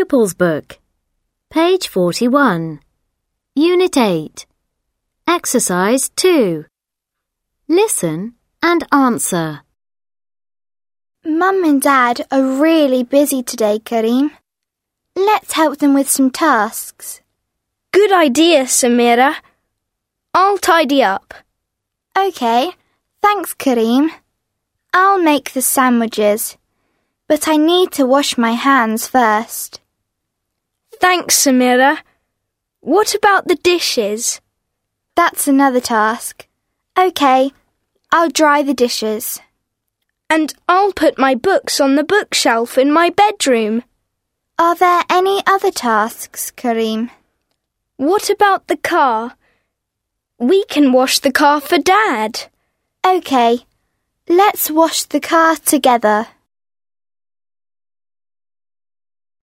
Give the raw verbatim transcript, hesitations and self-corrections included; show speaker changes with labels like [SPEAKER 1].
[SPEAKER 1] Pupils Book, page forty-one, Unit eight, Exercise two. Listen and answer.
[SPEAKER 2] Mum and Dad are really busy today, Kareem. Let's help them with some tasks.
[SPEAKER 3] Good idea, Samira. I'll tidy up.
[SPEAKER 2] Okay, thanks, Kareem. I'll make the sandwiches, but I need to wash my hands first.
[SPEAKER 3] Thanks, Samira. What about the dishes?
[SPEAKER 2] That's another task. Okay, I'll dry the dishes.
[SPEAKER 3] And I'll put my books on the bookshelf in my bedroom.
[SPEAKER 2] Are there any other tasks, Kareem?
[SPEAKER 3] What about the car? We can wash the car for Dad.
[SPEAKER 2] Okay, let's wash the car together.